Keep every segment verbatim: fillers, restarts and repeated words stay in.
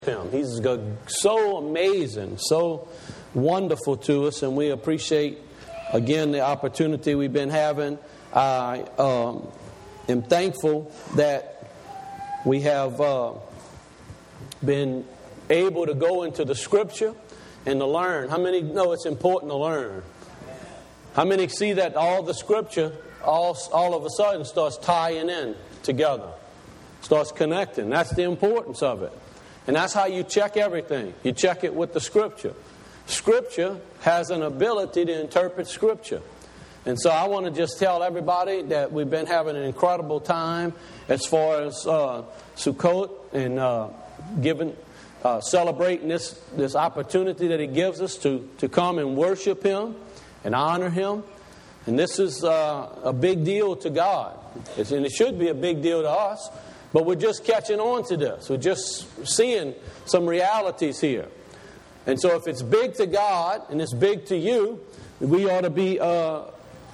Him. He's so amazing, so wonderful to us, and we appreciate, again, the opportunity we've been having. I um, am thankful that we have uh, been able to go into the Scripture and to learn. How many know it's important to learn? How many see that all the Scripture, all, all of a sudden, starts tying in together, starts connecting? That's the importance of it. And that's how you check everything. You check it with the Scripture. Scripture has an ability to interpret Scripture. And so I want to just tell everybody that we've been having an incredible time as far as uh, Sukkot and uh, giving, uh, celebrating this, this opportunity that He gives us to, to come and worship Him and honor Him. And this is uh, a big deal to God. It's, and it should be a big deal to us. But we're just catching on to this. We're just seeing some realities here. And so if it's big to God and it's big to you, we ought to be uh,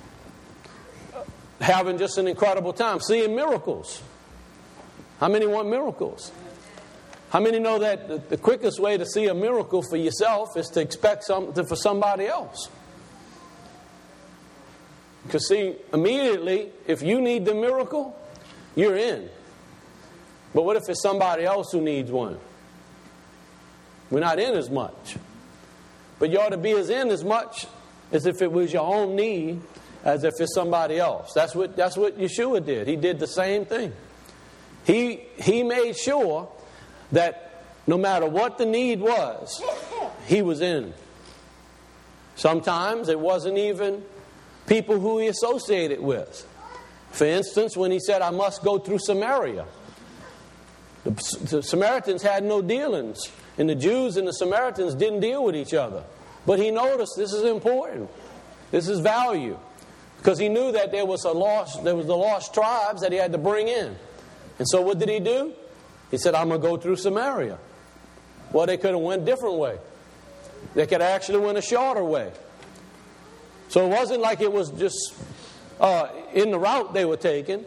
having just an incredible time, seeing miracles. How many want miracles? How many know that the quickest way to see a miracle for yourself is to expect something for somebody else? Because see, immediately, if you need the miracle, you're in. But what if it's somebody else who needs one? We're not in as much. But you ought to be as in as much as if it was your own need as if it's somebody else. That's what that's what Yeshua did. He did the same thing. He he made sure that no matter what the need was, He was in. Sometimes it wasn't even people who He associated with. For instance, when He said, I must go through Samaria. The Samaritans had no dealings, and the Jews and the Samaritans didn't deal with each other. But He noticed this is important. This is value, because He knew that there was a lost, there was the lost tribes that He had to bring in. And so, what did He do? He said, "I'm going to go through Samaria." Well, they could have went a different way. They could actually went a shorter way. So it wasn't like it was just uh, in the route they were taking.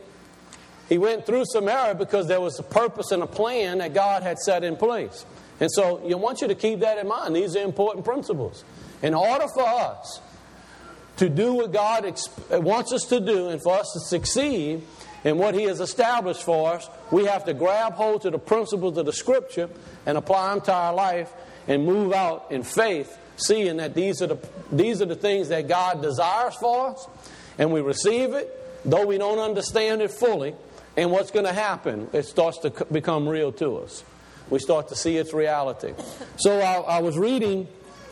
He went through Samaria because there was a purpose and a plan that God had set in place. And so I want you to keep that in mind. These are important principles. In order for us to do what God exp- wants us to do and for us to succeed in what He has established for us, we have to grab hold to the principles of the Scripture and apply them to our life and move out in faith, seeing that these are the, these are the things that God desires for us, and we receive it, though we don't understand it fully. And what's going to happen? It starts to become real to us. We start to see its reality. So I, I was reading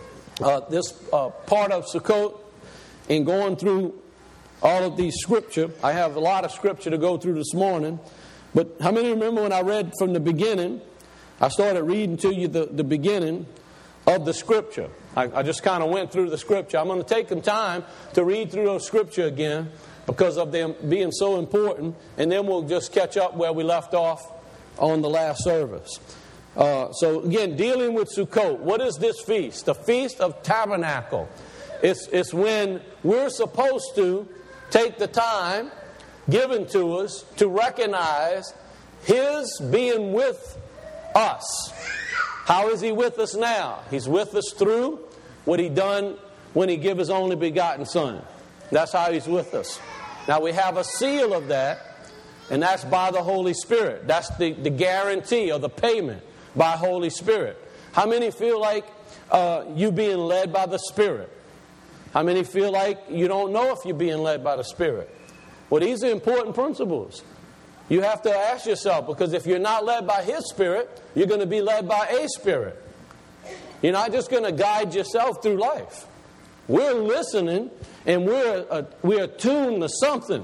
uh, this uh, part of Sukkot and going through all of these scripture. I have a lot of scripture to go through this morning. But how many remember when I read from the beginning? I started reading to you the, the beginning of the scripture. I, I just kind of went through the scripture. I'm going to take some time to read through those scripture again, because of them being so important, and then we'll just catch up where we left off on the last service. Uh, so again, dealing with Sukkot. What is this feast? The Feast of Tabernacle. It's, it's when we're supposed to take the time given to us to recognize His being with us. How is He with us now? He's with us through what He done when He gave His only begotten Son. That's how He's with us. Now we have a seal of that, and that's by the Holy Spirit. That's the, the guarantee or the payment by Holy Spirit. How many feel like uh, you being led by the Spirit? How many feel like you don't know if you're being led by the Spirit? Well, these are important principles. You have to ask yourself, because if you're not led by His Spirit, you're going to be led by a Spirit. You're not just going to guide yourself through life. We're listening, and we're uh, we're attuned to something.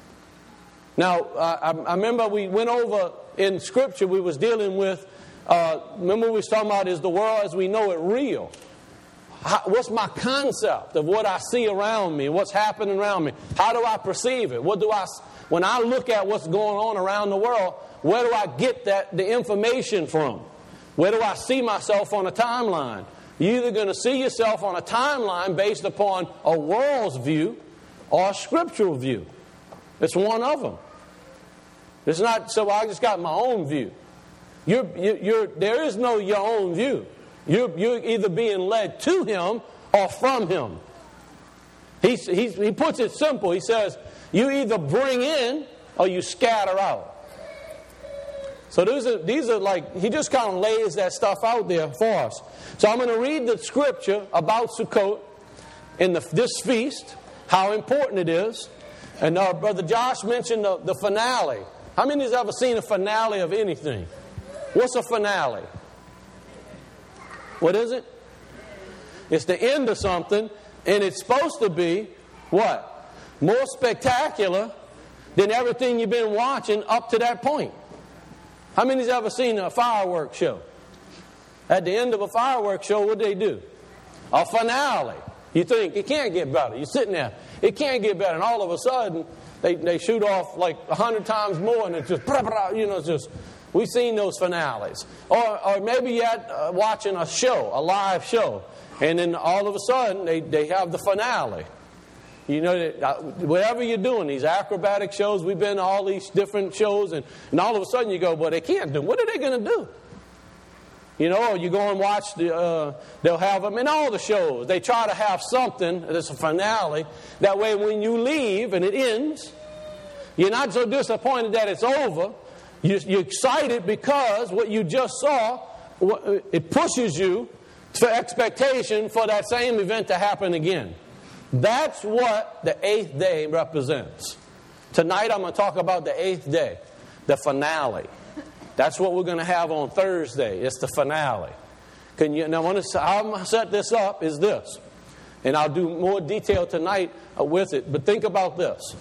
Now, uh, I, I remember we went over in Scripture. We was dealing with. Uh, remember, we was talking about is the world as we know it real? How, what's my concept of what I see around me? What's happening around me? How do I perceive it? What do I when I look at what's going on around the world? Where do I get that the information from? Where do I see myself on a timeline? You're either going to see yourself on a timeline based upon a world's view or a scriptural view. It's one of them. It's not, so I just got my own view. You're, you're, you're, there is no your own view. You're, you're either being led to Him or from Him. He, he, he puts it simple. He says, you either bring in or you scatter out. So these are, these are like, he just kind of lays that stuff out there for us. So I'm going to read the scripture about Sukkot in the, this feast, how important it is. And uh, Brother Josh mentioned the, the finale. How many has ever seen a finale of anything? What's a finale? What is it? It's the end of something, and it's supposed to be, what? More spectacular than everything you've been watching up to that point. How many has ever seen a fireworks show? At the end of a fireworks show, what do they do? A finale. You think, it can't get better. You're sitting there, it can't get better. And all of a sudden, they, they shoot off like a hundred times more, and it's just, you know, it's just, we've seen those finales. Or, or maybe you're uh, watching a show, a live show, and then all of a sudden, they, they have the finale. You know, whatever you're doing, these acrobatic shows, we've been to all these different shows, and, and all of a sudden you go, well, they can't do it. What are they going to do? You know, you go and watch, the, uh, they'll have them in all the shows. They try to have something that's a finale. That way when you leave and it ends, you're not so disappointed that it's over. You're excited because what you just saw, it pushes you for expectation for that same event to happen again. That's what the eighth day represents. Tonight I'm going to talk about the eighth day, the finale. That's what we're going to have on Thursday. It's the finale. Can you? Now, how I'm going to set this up is this, and I'll do more detail tonight with it. But think about this: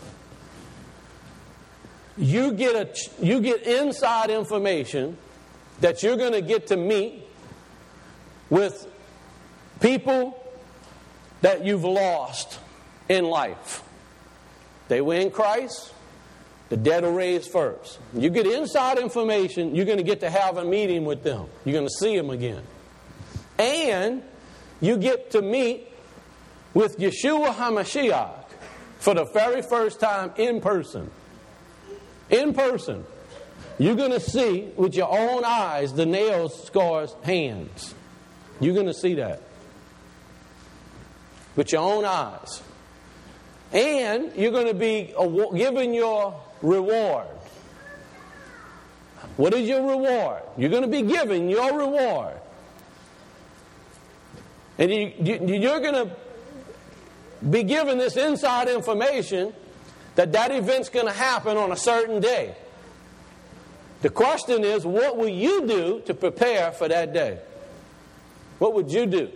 you get a, you get inside information that you're going to get to meet with people that you've lost in life. They were in Christ. The dead are raised first. You get inside information, you're going to get to have a meeting with them. You're going to see them again. And you get to meet with Yeshua HaMashiach for the very first time in person. In person. You're going to see with your own eyes the nail scars hands. You're going to see that. With your own eyes. And you're going to be given your reward. What is your reward? You're going to be given your reward. And you, you, you're going to be given this inside information that that event's going to happen on a certain day. The question is, what will you do to prepare for that day? What would you do?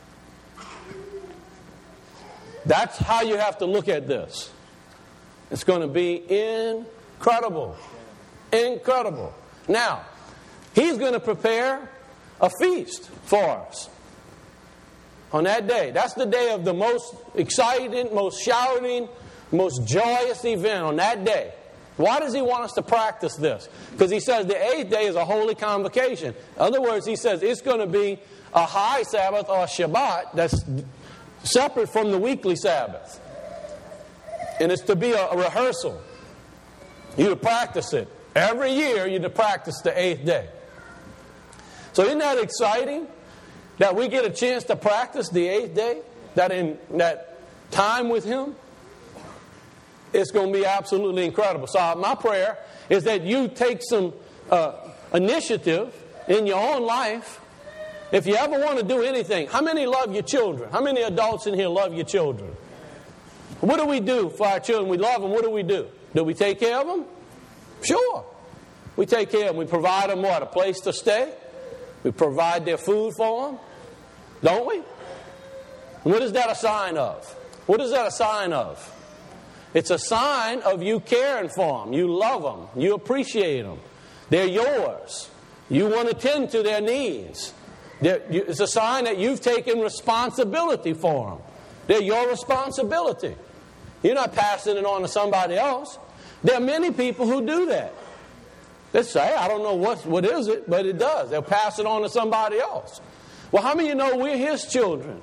That's how you have to look at this. It's going to be incredible. Incredible. Now, He's going to prepare a feast for us on that day. That's the day of the most exciting, most shouting, most joyous event on that day. Why does He want us to practice this? Because He says the eighth day is a holy convocation. In other words, He says it's going to be a high Sabbath or a Shabbat that's separate from the weekly Sabbath. And it's to be a, a rehearsal. You to practice it. Every year you to practice the eighth day. So isn't that exciting? That we get a chance to practice the eighth day? That in that time with Him? It's going to be absolutely incredible. So my prayer is that you take some uh, initiative in your own life. If you ever want to do anything, how many love your children? How many adults in here love your children? What do we do for our children? We love them. What do we do? Do we take care of them? Sure. We take care of them. We provide them what? A place to stay? We provide their food for them? Don't we? What is that a sign of? What is that a sign of? It's a sign of you caring for them. You love them. You appreciate them. They're yours. You want to tend to their needs. It's a sign that you've taken responsibility for them. They're your responsibility. You're not passing it on to somebody else. There are many people who do that. They say, I don't know what, what is it, but it does. They'll pass it on to somebody else. Well, how many of you know we're His children?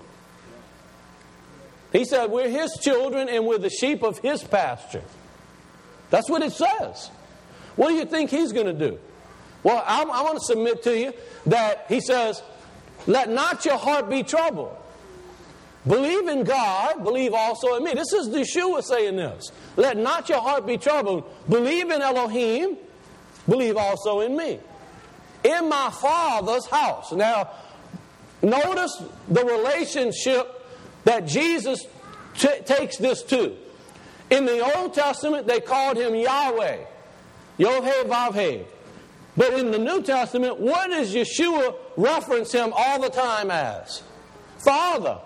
He said we're His children and we're the sheep of His pasture. That's what it says. What do you think He's going to do? Well, I'm, I want to submit to you that he says, let not your heart be troubled. Believe in God, believe also in me. This is Yeshua saying this. Let not your heart be troubled. Believe in Elohim, believe also in me. In my Father's house. Now, notice the relationship that Jesus t- takes this to. In the Old Testament, they called him Yahweh. Yod-Heh-Vav-Heh. But in the New Testament, what does Yeshua reference him all the time as? Father.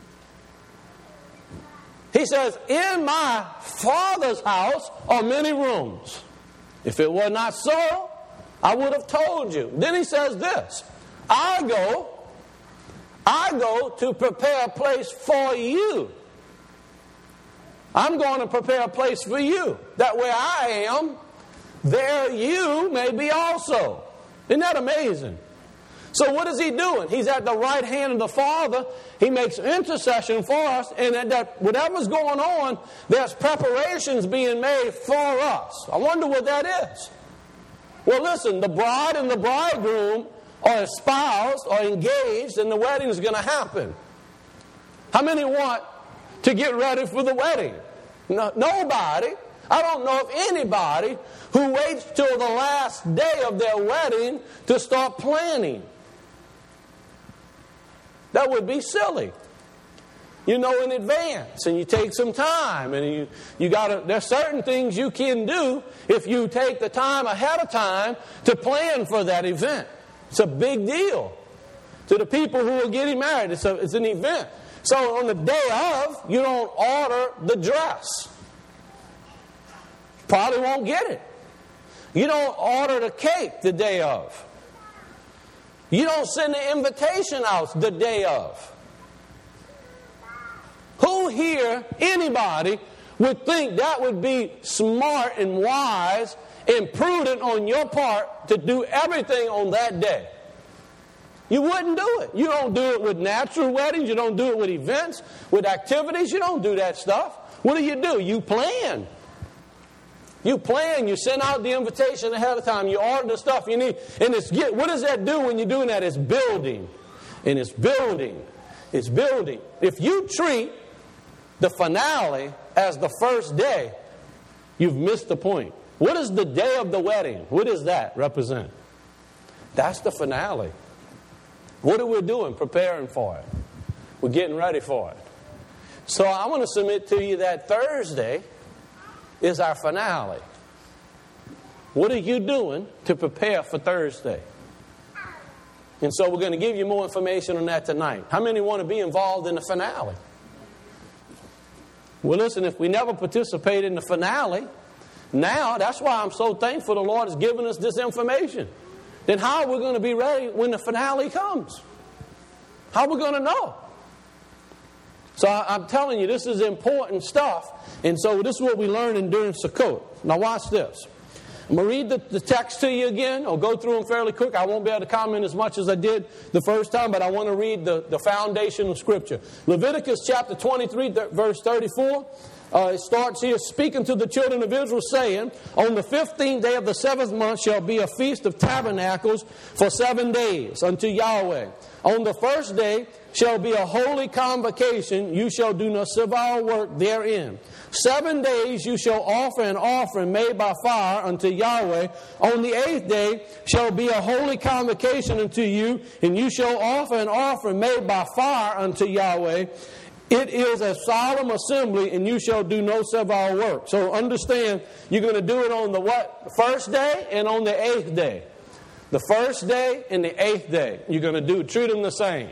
He says, in my Father's house are many rooms. If it were not so, I would have told you. Then he says this, I go, I go to prepare a place for you. I'm going to prepare a place for you, that where I am, there you may be also. Isn't that amazing? So what is he doing? He's at the right hand of the Father. He makes intercession for us, and that whatever's going on, there's preparations being made for us. I wonder what that is. Well, listen, the bride and the bridegroom are espoused or engaged, and the wedding is going to happen. How many want to get ready for the wedding? No, nobody. I don't know of anybody who waits till the last day of their wedding to start planning. That would be silly. You know in advance, and you take some time, and you, you gotta, there's certain things you can do if you take the time ahead of time to plan for that event. It's a big deal. To the people who are getting married, it's, a, it's an event. So on the day of, you don't order the dress. Probably won't get it. You don't order the cake the day of. You don't send the invitation out the day of. Who here, anybody, would think that would be smart and wise and prudent on your part to do everything on that day? You wouldn't do it. You don't do it with natural weddings. You don't do it with events, with activities. You don't do that stuff. What do you do? You plan. You plan, you send out the invitation ahead of time, you order the stuff you need, and it's get, what does that do when you're doing that? It's building, and it's building, it's building. If you treat the finale as the first day, you've missed the point. What is the day of the wedding? What does that represent? That's the finale. What are we doing? Preparing for it. We're getting ready for it. So I want to submit to you that Thursday is our finale. What are you doing to prepare for Thursday? And so we're going to give you more information on that tonight. How many want to be involved in the finale? Well, listen, if we never participate in the finale, now, that's why I'm so thankful the Lord has given us this information. Then how are we going to be ready when the finale comes? How are we going to know? So I'm telling you, this is important stuff. And so this is what we learned during Sukkot. Now watch this. I'm going to read the, the text to you again. I'll go through them fairly quick. I won't be able to comment as much as I did the first time, but I want to read the, the foundation of Scripture. Leviticus chapter twenty-three, th- verse thirty-four. Uh, it starts here, speaking to the children of Israel, saying, on the fifteenth day of the seventh month shall be a feast of tabernacles for seven days unto Yahweh. On the first day shall be a holy convocation. You shall do no servile work therein. Seven days you shall offer an offering made by fire unto Yahweh. On the eighth day shall be a holy convocation unto you, and you shall offer an offering made by fire unto Yahweh. It is a solemn assembly, and you shall do no servile work. So understand, you're going to do it on the what? First day and on the eighth day. The first day and the eighth day. You're going to do treat them the same.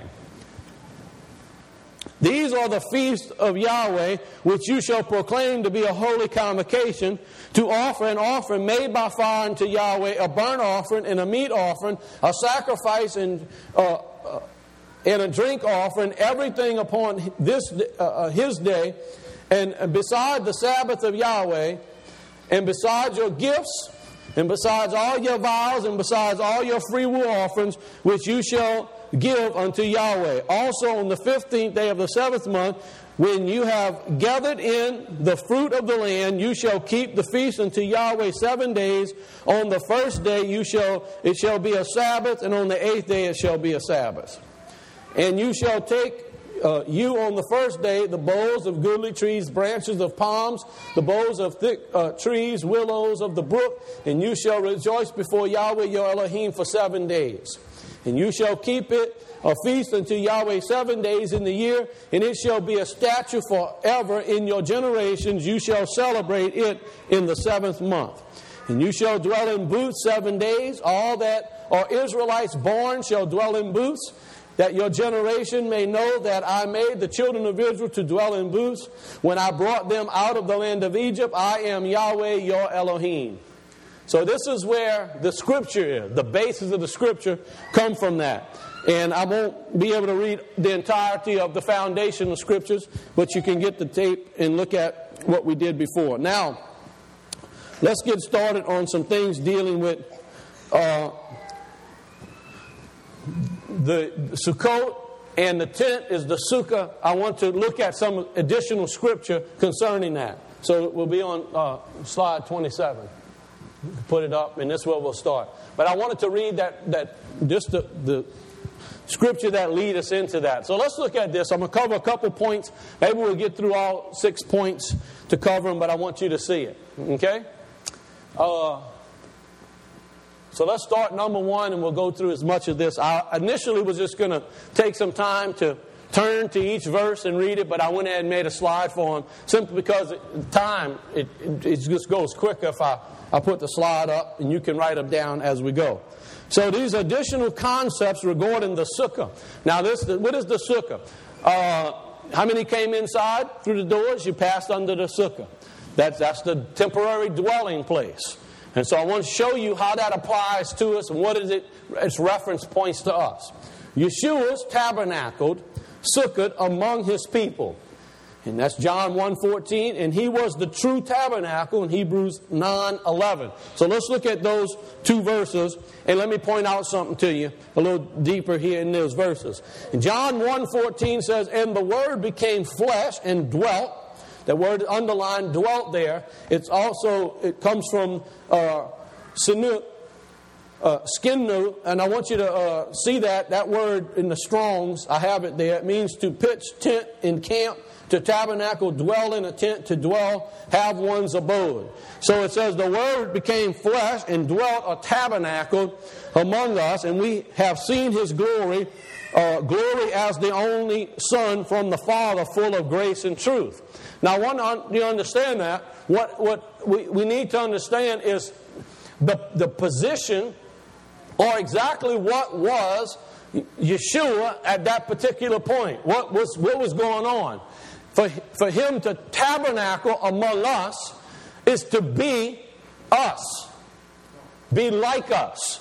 These are the feasts of Yahweh, which you shall proclaim to be a holy convocation, to offer an offering made by fire unto Yahweh, a burnt offering and a meat offering, a sacrifice and uh, uh, and a drink offering, everything upon this uh, his day, and beside the Sabbath of Yahweh, and beside your gifts and besides all your vows, and besides all your freewill offerings, which you shall give unto Yahweh. Also on the fifteenth day of the seventh month, when you have gathered in the fruit of the land, you shall keep the feast unto Yahweh seven days. On the first day you shall it shall be a Sabbath, and on the eighth day it shall be a Sabbath. And you shall take uh, you on the first day the boughs of goodly trees, branches of palms, the boughs of thick uh, trees, willows of the brook, and you shall rejoice before Yahweh your Elohim for seven days. And you shall keep it a feast unto Yahweh seven days in the year, and it shall be a statute forever in your generations. You shall celebrate it in the seventh month. And you shall dwell in booths seven days. All that are Israelites born shall dwell in booths, that your generation may know that I made the children of Israel to dwell in booths when I brought them out of the land of Egypt. I am Yahweh your Elohim. So this is where the Scripture is. The basis of the Scripture come from that. And I won't be able to read the entirety of the foundational Scriptures, but you can get the tape and look at what we did before. Now, let's get started on some things dealing with uh, the Sukkot, and the tent is the Sukkah. I want to look at some additional Scripture concerning that. So it will be on uh, slide twenty-seven. Put it up, and this is where we'll start. But I wanted to read that, that just the, the Scripture that lead us into that. So let's look at this. I'm going to cover a couple points. Maybe we'll get through all six points to cover them, but I want you to see it. Okay? Uh, so let's start number one, and we'll go through as much of this. I initially was just going to take some time to turn to each verse and read it, but I went ahead and made a slide for them simply because it, time, it, it, it just goes quicker if I, I put the slide up, and you can write them down as we go. So these additional concepts regarding the sukkah. Now, this what is the sukkah? Uh, how many came inside through the doors? You passed under the sukkah. That's, that's the temporary dwelling place. And so I want to show you how that applies to us and what is it, its reference points to us. Yeshua's tabernacled, sukkah among his people. And that's John one fourteen. And he was the true tabernacle in Hebrews nine eleven. So let's look at those two verses. And let me point out something to you a little deeper here in those verses. And John one fourteen says, and the Word became flesh and dwelt. That word underlined, dwelt there. It's also, it comes from uh, sinu, uh, skinnu. And I want you to uh, see that, that word in the Strongs. I have it there. It means to pitch tent in camp, to tabernacle, dwell in a tent, to dwell, have one's abode. So it says the Word became flesh and dwelt or tabernacled among us, and we have seen His glory, uh, glory as the only Son from the Father, full of grace and truth. Now, I want you to understand that. What, what we, we need to understand is the, the position, or exactly what was Yeshua at that particular point. What was, what was going on? For, for him to tabernacle among us is to be us. Be like us.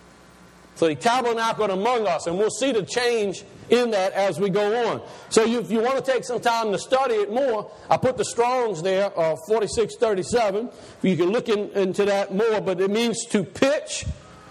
So he tabernacled among us, and we'll see the change in that as we go on. So you, if you want to take some time to study it more, I put the Strongs there, uh, forty-six thirty-seven. You can look in, into that more, but it means to pitch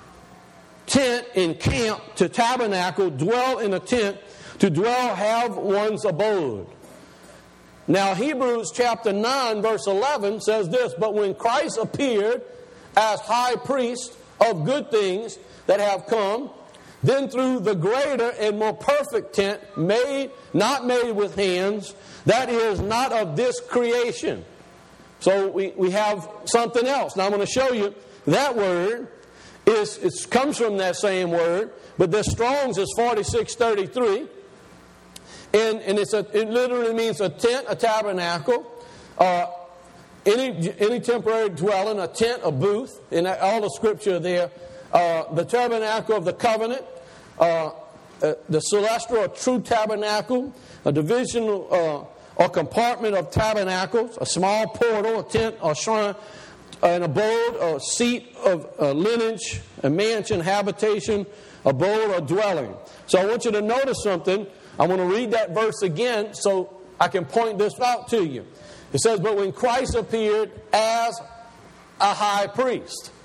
tent in camp, to tabernacle, dwell in a tent, to dwell, have one's abode. Now, Hebrews chapter nine, verse eleven says this, but when Christ appeared as high priest of good things that have come, then through the greater and more perfect tent, made, not made with hands, that is not of this creation. So we, we have something else. Now I'm going to show you that word is it comes from that same word, but the Strong's is forty-six thirty-three. And, and it's a, it literally means a tent, a tabernacle, uh, any any temporary dwelling, a tent, a booth, and all the scripture there. Uh, the tabernacle of the covenant, uh, uh, the celestial or true tabernacle, a divisional uh, or compartment of tabernacles, a small portal, a tent or shrine, an abode, a seat of uh, lineage, a mansion, habitation, abode or dwelling. So I want you to notice something. I want to read that verse again so I can point this out to you. It says, but when Christ appeared as a high priest.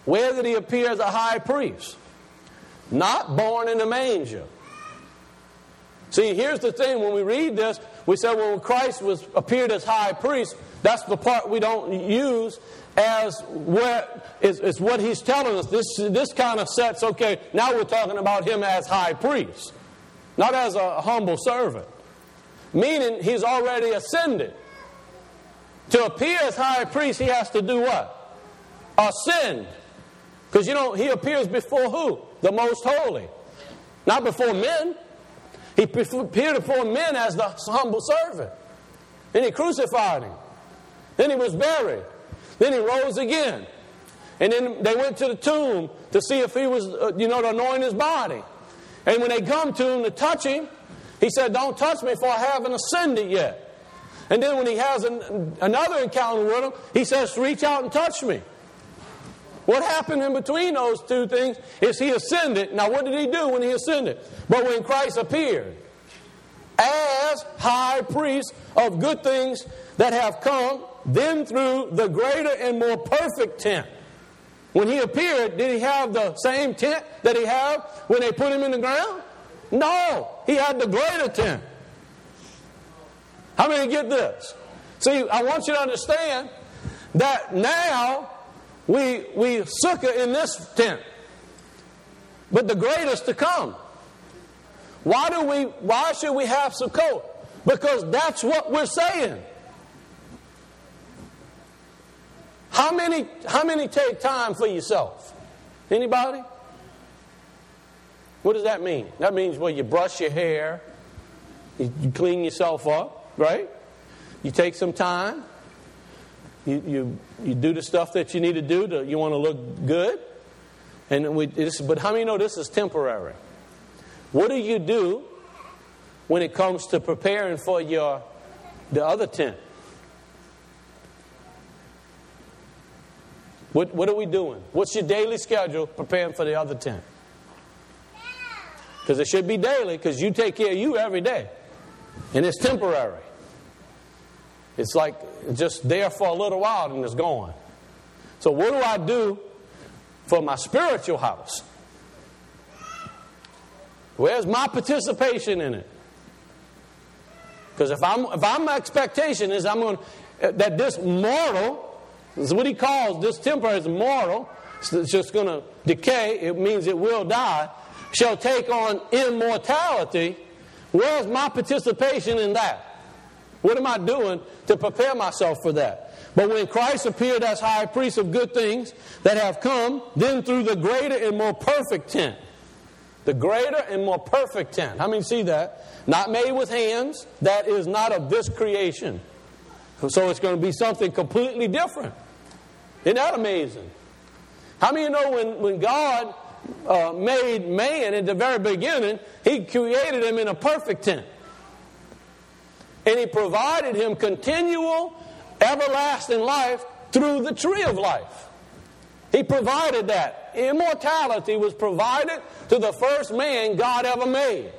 Where did he appear as a high priest? Not born in a manger. See, here's the thing. When we read this, we say, well, when Christ was appeared as high priest, that's the part we don't use as where is, is what he's telling us. This, this kind of sets, okay, now we're talking about him as high priest, not as a humble servant. Meaning he's already ascended. To appear as high priest, he has to do what? Ascend. Because, you know, he appears before who? The Most Holy. Not before men. He appeared before men as the humble servant. Then he crucified him. Then he was buried. Then he rose again. And then they went to the tomb to see if he was, uh, you know, to anoint his body. And when they come to him to touch him, he said, don't touch me for I haven't ascended yet. And then when he has an, another encounter with him, he says, reach out and touch me. What happened in between those two things is he ascended. Now what did he do when he ascended? But when Christ appeared as high priest of good things that have come, then through the greater and more perfect tent. When he appeared, did he have the same tent that he had when they put him in the ground? No, he had the greater tent. How many get this? See, I want you to understand that now we we succor in this tent, but the greatest to come. Why do we? Why should we have Sukkot? Because that's what we're saying. How many? How many take time for yourself? Anybody? What does that mean? That means, well, you brush your hair, you, you clean yourself up, right? You take some time. You you you do the stuff that you need to do. To, you want to look good. And we, this, but how many know this is temporary? What do you do when it comes to preparing for your the other tent? What what are we doing? What's your daily schedule preparing for the other tent? Because it should be daily, because you take care of you every day. And it's temporary. It's like just there for a little while and it's gone. So what do I do for my spiritual house? Where's my participation in it? Because if I'm if I'm my expectation is I'm going to, that this mortal, this is what he calls this temporary is mortal, it's just going to decay, it means it will die, shall take on immortality. Where's my participation in that? What am I doing to prepare myself for that? But when Christ appeared as high priest of good things that have come, then through the greater and more perfect tent. The greater and more perfect tent. How many see that? Not made with hands. That is not of this creation. So it's going to be something completely different. Isn't that amazing? How many know when, when God uh, made man at the very beginning, He created him in a perfect tent. And He provided him continual, everlasting life through the tree of life. He provided that. Immortality was provided to the first man God ever made.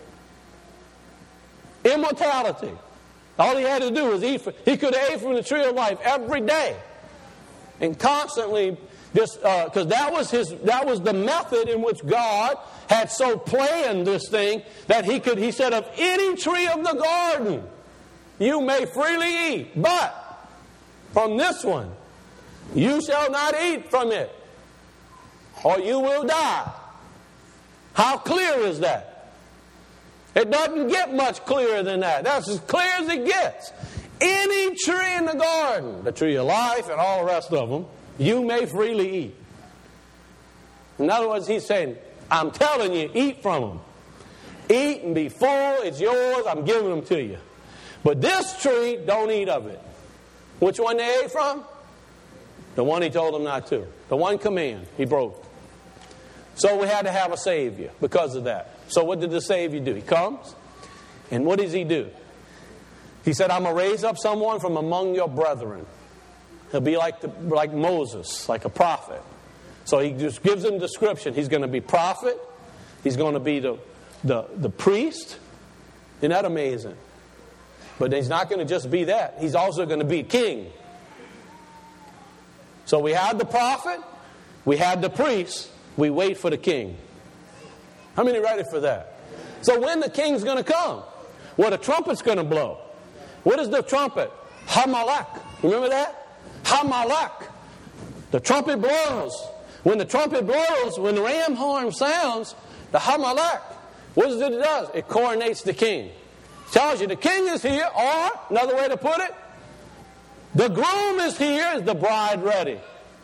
Immortality. All he had to do was eat. From, he could have ate from the tree of life every day, and constantly, just because uh, that was his, that was the method in which God had so planned this thing that he could. He said, "Of any tree of the garden, you may freely eat, but from this one, you shall not eat from it, or you will die." How clear is that? It doesn't get much clearer than that. That's as clear as it gets. Any tree in the garden, the tree of life and all the rest of them, you may freely eat. In other words, He's saying, I'm telling you, eat from them. Eat and be full. It's yours. I'm giving them to you. But this tree, don't eat of it. Which one they ate from? The one He told them not to. The one command He broke. So we had to have a Savior because of that. So what did the Savior do? He comes, and what does He do? He said, I'm going to raise up someone from among your brethren. He'll be like the, like Moses, like a prophet. So He just gives him description. He's going to be prophet. He's going to be the, the, the priest. Isn't that amazing? But He's not going to just be that. He's also going to be king. So we had the prophet. We had the priest. We wait for the king. How many ready for that? So when the king's going to come? Well, the trumpet's going to blow. What is the trumpet? Hamalak. Remember that? Hamalak. The trumpet blows. When the trumpet blows, when the ram horn sounds, the Hamalak, what is it it does? It coronates the king. It tells you the king is here, or, another way to put it, the groom is here. Is the bride ready?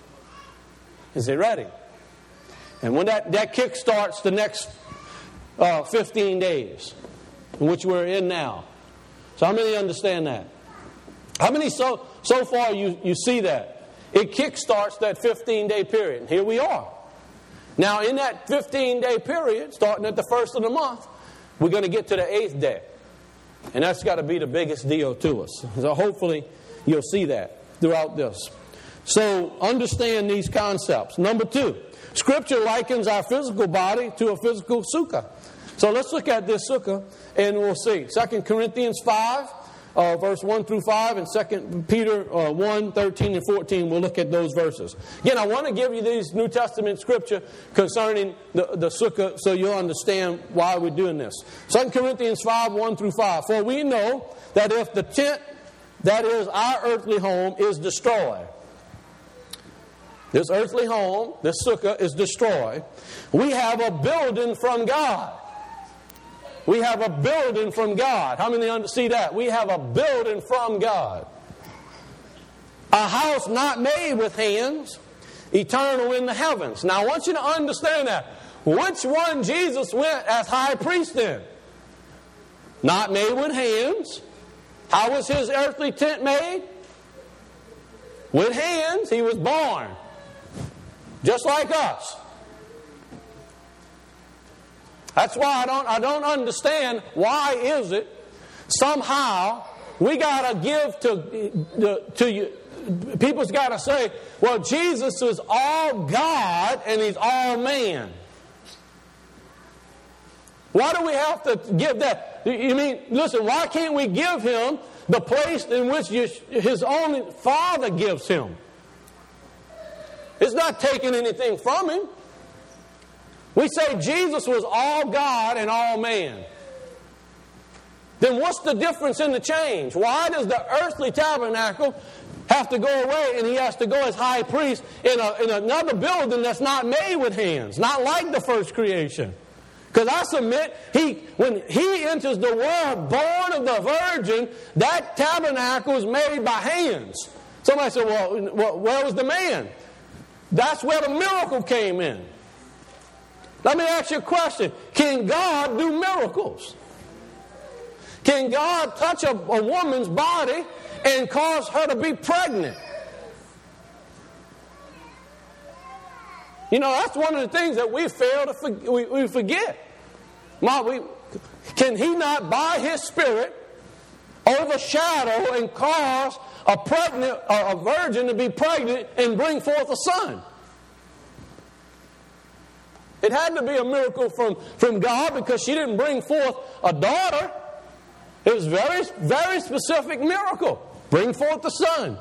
Is he ready? And when that, that kick starts the next uh, fifteen days, in which we're in now. So how many understand that? How many so so far you, you see that? It kick starts that fifteen-day period. And here we are. Now in that fifteen-day period, starting at the first of the month, we're going to get to the eighth day. And that's got to be the biggest deal to us. So hopefully you'll see that throughout this. So understand these concepts. Number two, Scripture likens our physical body to a physical sukkah. So let's look at this sukkah and we'll see. Second Corinthians five, uh, verse one through five, and Second Peter uh, one, thirteen and fourteen. We'll look at those verses. Again, I want to give you these New Testament Scripture concerning the, the sukkah so you'll understand why we're doing this. Second Corinthians five, one through five. For we know that if the tent, that is our earthly home, is destroyed, this earthly home, this sukkah, is destroyed, we have a building from God. We have a building from God. How many see that? We have a building from God. A house not made with hands, eternal in the heavens. Now I want you to understand that. Which one Jesus went as high priest in? Not made with hands. How was his earthly tent made? With hands. He was born. Just like us. That's why I don't I don't understand why is it somehow we gotta give to to you. People's gotta say, well, Jesus is all God and He's all man. Why do we have to give that? You mean, listen, why can't we give Him the place in which you, His only Father gives Him? It's not taking anything from Him. We say Jesus was all God and all man. Then what's the difference in the change? Why does the earthly tabernacle have to go away and He has to go as high priest in, a, in another building that's not made with hands, not like the first creation? Because I submit, he, when He enters the world born of the virgin, that tabernacle is made by hands. Somebody said, well, where was the man? That's where the miracle came in. Let me ask you a question. Can God do miracles? Can God touch a, a woman's body and cause her to be pregnant? You know, that's one of the things that we fail to for, we, we forget. My, we, can He not, by His Spirit, overshadow and cause a pregnant, a virgin to be pregnant and bring forth a son? It had to be a miracle from, from God because she didn't bring forth a daughter. It was a very, very specific miracle. Bring forth the son.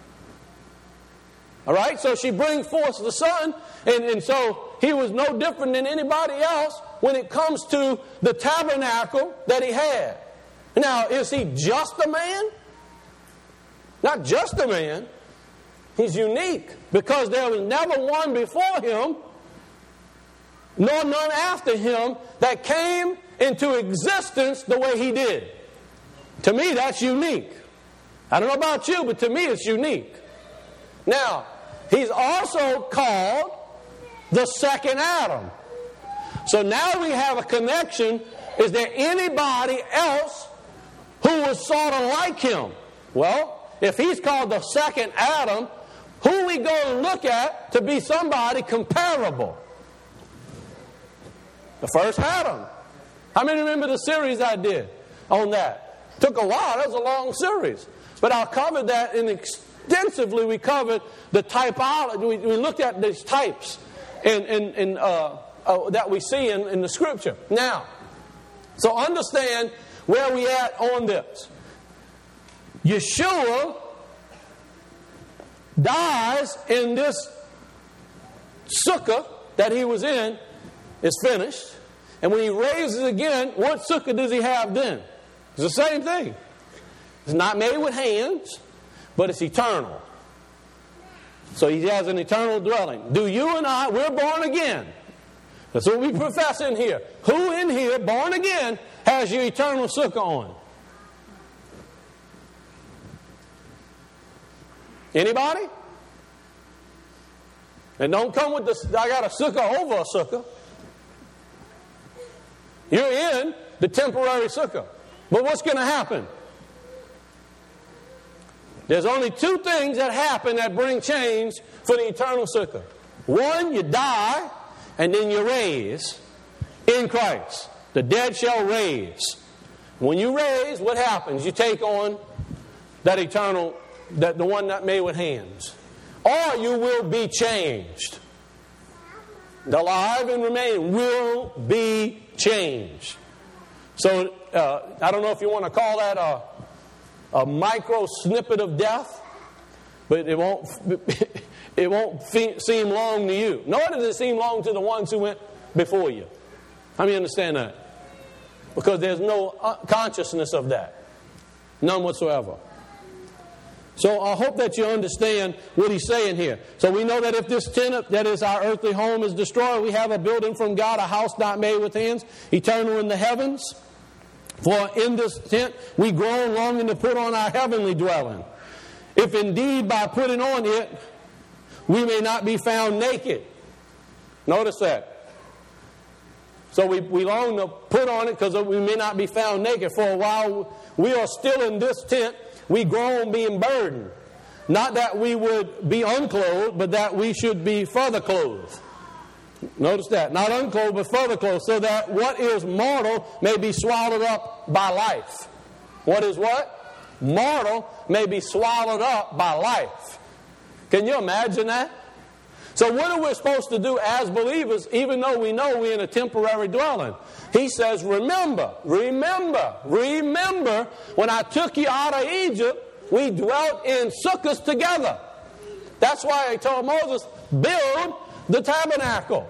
All right? So she brings forth the son, and, and so He was no different than anybody else when it comes to the tabernacle that He had. Now, is He just a man? Not just a man. He's unique because there was never one before Him nor none after Him that came into existence the way He did. To me, that's unique. I don't know about you, but to me it's unique. Now, He's also called the second Adam. So now we have a connection. Is there anybody else who was sort of like Him? Well, if He's called the second Adam, who are we going to look at to be somebody comparable? The first Adam. How many remember the series I did on that? Took a while. That was a long series. But I covered that in extensively. We covered the typology. We, we looked at these types in, in, in, uh, uh, that we see in, in the Scripture. Now, so understand where we at on this. Yeshua dies in this sukkah that he was in is finished. And when he raises again, what sukkah does he have then? It's the same thing. It's not made with hands, but it's eternal. So he has an eternal dwelling. Do you and I, we're born again. That's what we profess in here. Who in here, born again, has your eternal sukkah on? Anybody? And don't come with this, I got a sukkah over a sukkah. You're in the temporary sukkah. But what's going to happen? There's only two things that happen that bring change for the eternal sukkah. One, you die, and then you raise in Christ. The dead shall raise. When you raise, what happens? You take on that eternal, that the one not made with hands. Or you will be changed. The alive and remain will be changed. So, uh, I don't know if you want to call that a, a micro snippet of death, but it won't it won't fe- seem long to you. Nor does it seem long to the ones who went before you. How many understand that? Because there's no consciousness of that. None whatsoever. So I hope that you understand what he's saying here. So we know that if this tent, that is our earthly home, is destroyed, we have a building from God, a house not made with hands, eternal in the heavens. For in this tent we groan, longing to put on our heavenly dwelling. If indeed by putting on it we may not be found naked. Notice that. So we, we long to put on it because we may not be found naked. For a while we are still in this tent, we groan being burdened. Not that we would be unclothed, but that we should be further clothed. Notice that. Not unclothed, but further clothed. So that what is mortal may be swallowed up by life. What is what? Mortal may be swallowed up by life. Can you imagine that? So what are we supposed to do as believers, even though we know we're in a temporary dwelling? He says, remember, remember, remember, when I took you out of Egypt, we dwelt in sukkahs together. That's why he told Moses, build the tabernacle.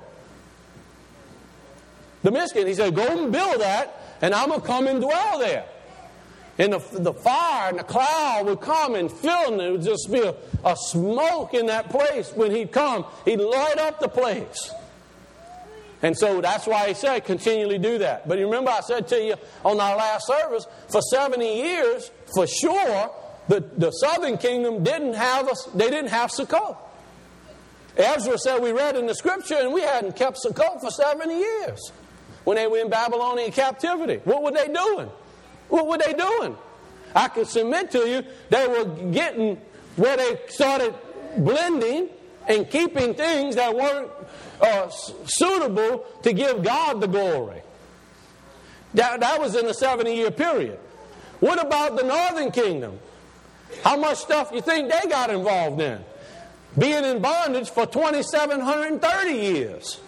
The Mishkan, he said, go and build that, and I'm going to come and dwell there. And the, the fire and the cloud would come and fill, and there would just be a, a smoke in that place. When he'd come, he'd light up the place. And so that's why he said, continually do that. But you remember I said to you on our last service, for seventy years, for sure, the, the southern kingdom didn't have us, they didn't have Sukkot. Ezra said we read in the scripture, and we hadn't kept Sukkot for seventy years. When they were in Babylonian captivity. What were they doing? What were they doing? I can submit to you, they were getting where they started blending and keeping things that weren't uh, suitable to give God the glory. That, that was in a seventy-year period. What about the northern kingdom? How much stuff you think they got involved in? Being in bondage for two thousand seven hundred thirty years.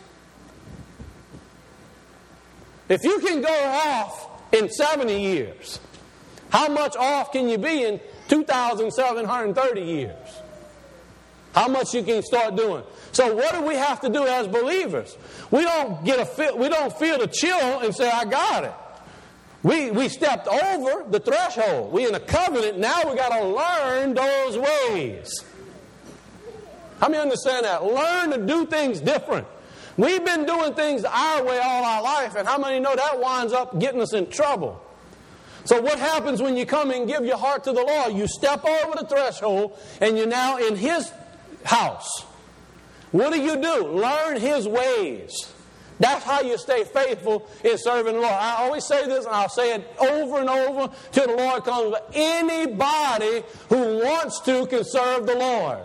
If you can go off in seventy years, how much off can you be in two thousand seven hundred thirty years? How much you can start doing? So what do we have to do as believers? We don't get a feel, we don't feel the chill and say, I got it. We we stepped over the threshold. We in a covenant. Now we got to learn those ways. How many understand that? Learn to do things different. We've been doing things our way all our life, and how many know that winds up getting us in trouble? So what happens when you come and give your heart to the Lord? You step over the threshold, and you're now in His house. What do you do? Learn His ways. That's how you stay faithful in serving the Lord. I always say this, and I'll say it over and over till the Lord comes. But anybody who wants to can serve the Lord.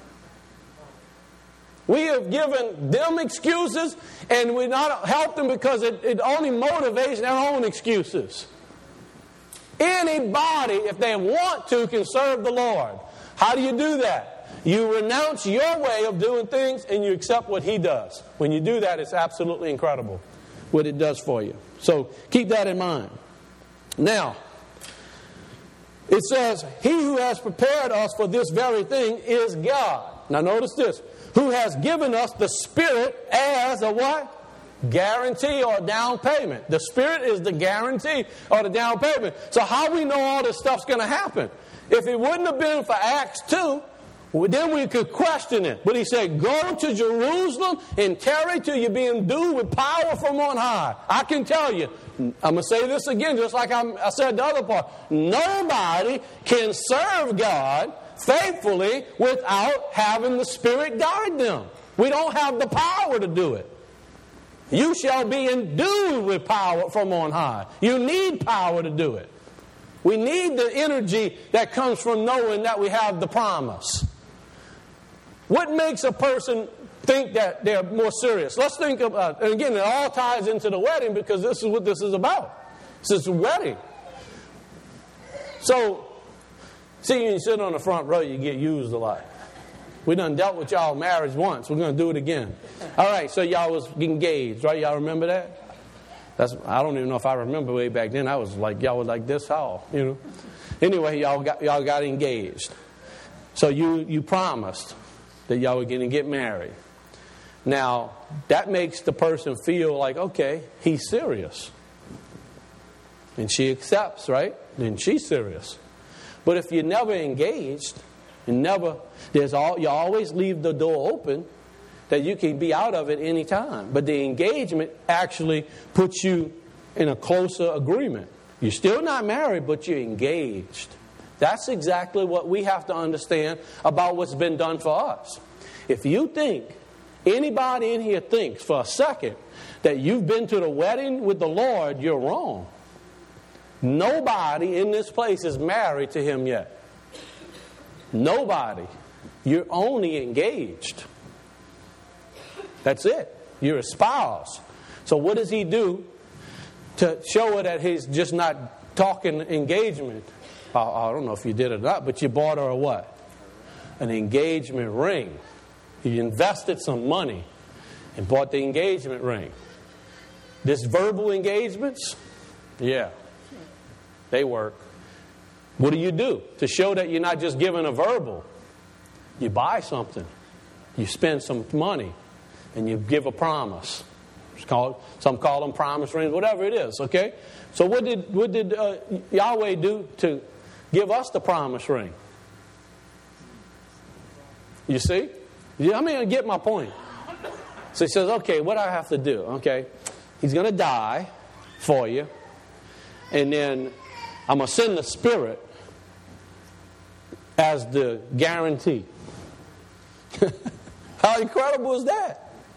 We have given them excuses, and we not helped them because it, it only motivates their own excuses. Anybody, if they want to, can serve the Lord. How do you do that? You renounce your way of doing things, and you accept what He does. When you do that, it's absolutely incredible what it does for you. So keep that in mind. Now, it says, He who has prepared us for this very thing is God. Now notice this. Who has given us the Spirit as a what? Guarantee or down payment. The Spirit is the guarantee or the down payment. So how we know all this stuff's going to happen? If it wouldn't have been for Acts two, well, then we could question it. But he said, go to Jerusalem and tarry till you're being endued with power from on high. I can tell you, I'm going to say this again, just like I'm, I said the other part. Nobody can serve God faithfully without having the Spirit guide them. We don't have the power to do it. You shall be endued with power from on high. You need power to do it. We need the energy that comes from knowing that we have the promise. What makes a person think that they're more serious? Let's think about, and again, it all ties into the wedding because this is what this is about. This is a wedding. So, see, when you sit on the front row, you get used a lot. We done dealt with y'all marriage once. We're going to do it again. All right, so y'all was engaged, right? Y'all remember that? That's, I don't even know if I remember way back then. I was like, y'all was like this tall, you know. Anyway, y'all got, y'all got engaged. So you, you promised that y'all were going to get married. Now, that makes the person feel like, okay, he's serious. And she accepts, right? Then she's serious. But if you're never engaged, and never, there's all, you always leave the door open that you can be out of it any time. But the engagement actually puts you in a closer agreement. You're still not married, but you're engaged. That's exactly what we have to understand about what's been done for us. If you think, anybody in here thinks for a second that you've been to the wedding with the Lord, you're wrong. Nobody in this place is married to Him yet. Nobody. You're only engaged. That's it. You're a spouse. So what does He do to show her that He's just not talking engagement? I, I don't know if you did it or not, but you bought her a what? An engagement ring. You invested some money and bought the engagement ring. This verbal engagements, yeah, they work. What do you do to show that you're not just giving a verbal? You buy something. You spend some money. And you give a promise. It's called, some call them promise rings, whatever it is, okay? So what did, what did uh, Yahweh do to give us the promise ring? You see? I mean, I get my point. So He says, okay, what do I have to do? Okay, He's going to die for you. And then I'm going to send the Spirit as the guarantee. How incredible is that?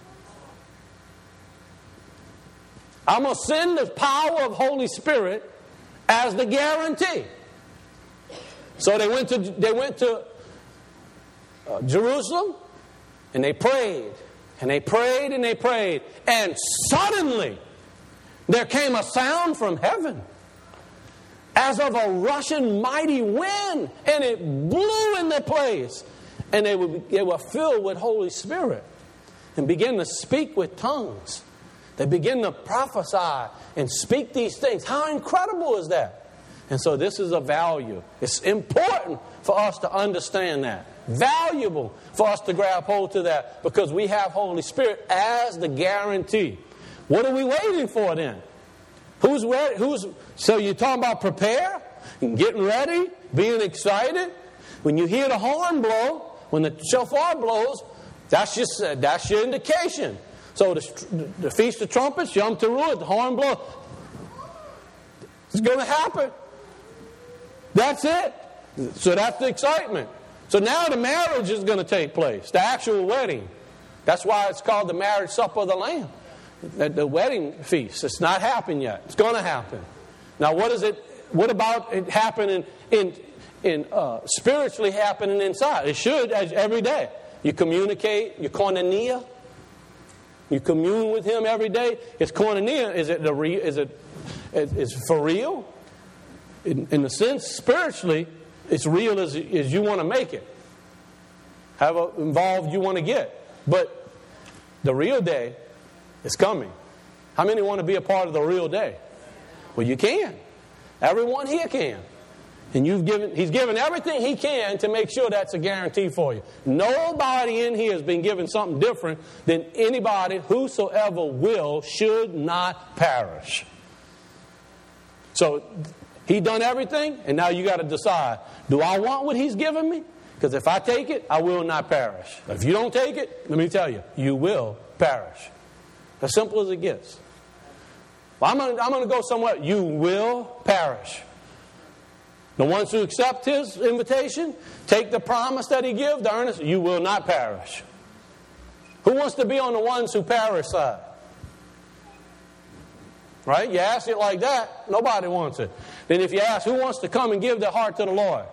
I'm going to send the power of Holy Spirit as the guarantee. So they went to they went to uh, Jerusalem, and they prayed, and they prayed, and they prayed, and suddenly there came a sound from heaven as of a rushing mighty wind, and it blew in their place, and they were, they were filled with Holy Spirit and began to speak with tongues. They begin to prophesy and speak these things. How incredible is that? And so this is a value. It's important for us to understand that. Valuable for us to grab hold to that because we have Holy Spirit as the guarantee. What are we waiting for then? Who's ready? Who's so you're talking about prepare and getting ready, being excited. When you hear the horn blow, when the shofar blows, that's just that's your indication. So the, the Feast of Trumpets, Yom Teruah, the horn blow. It's going to happen. That's it. So that's the excitement. So now the marriage is going to take place, the actual wedding. That's why it's called the marriage supper of the Lamb. The, the wedding feast. It's not happened yet. It's going to happen. Now, what is it? What about it happening in in uh, spiritually happening inside? It should as every day. You communicate. You koinonia. You commune with Him every day. It's koinonia. Is it the re, is it is for real? In, in the sense, spiritually, it's real as, as you want to make it. However involved you want to get. But the real day is coming. How many want to be a part of the real day? Well, you can. Everyone here can. And you've given, he's given everything he can to make sure that's a guarantee for you. Nobody in here has been given something different than anybody. Whosoever will should not perish. So he done everything, and now you got to decide, do I want what he's given me? Because if I take it, I will not perish. If you don't take it, let me tell you, you will perish. As simple as it gets. Well, I'm going I'm to go somewhere. You will perish. The ones who accept his invitation, take the promise that he gives, the earnest, you will not perish. Who wants to be on the ones who perish side? Right? You ask it like that, nobody wants it. Then if you ask, who wants to come and give their heart to the Lord?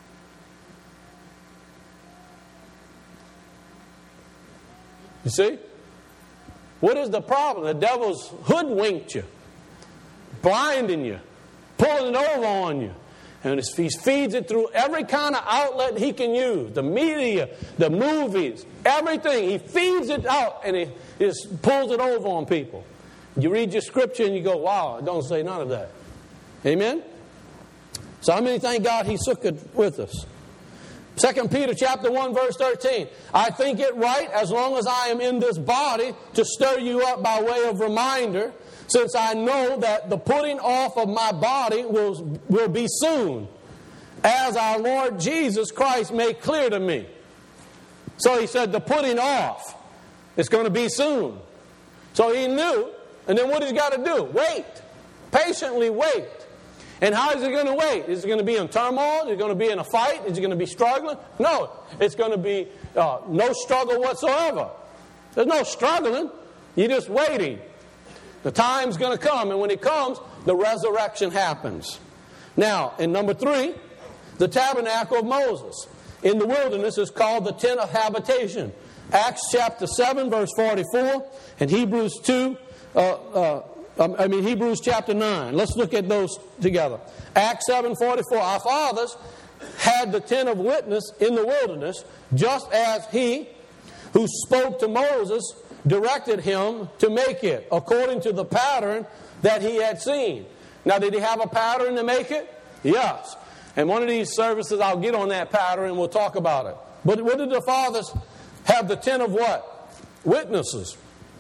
You see? What is the problem? The devil's hoodwinked you, blinding you, pulling it over on you. And he feeds it through every kind of outlet he can use. The media, the movies, everything. He feeds it out and he just pulls it over on people. You read your scripture and you go, wow, it don't say none of that. Amen? So how many thank God he succored with us? Second Peter chapter one, verse thirteen. I think it right, as long as I am in this body, to stir you up by way of reminder, since I know that the putting off of my body will, will be soon, as our Lord Jesus Christ made clear to me. So he said the putting off is going to be soon. So he knew, and then what he's got to do? Wait. Patiently wait. And how is he going to wait? Is it going to be in turmoil? Is it going to be in a fight? Is it going to be struggling? No. It's going to be uh, no struggle whatsoever. There's no struggling. You're just waiting. The time's going to come, and when it comes, the resurrection happens. Now, in number three, the tabernacle of Moses in the wilderness is called the tent of habitation. Acts chapter seven, verse forty-four, and Hebrews two, uh, uh, I mean Hebrews chapter nine. Let's look at those together. Acts seven, forty-four. Our fathers had the tent of witness in the wilderness, just as he who spoke to Moses directed him to make it, according to the pattern that he had seen. Now, did he have a pattern to make it? Yes. And one of these services, I'll get on that pattern and we'll talk about it. But what did the fathers have? The tent of what? Witnesses.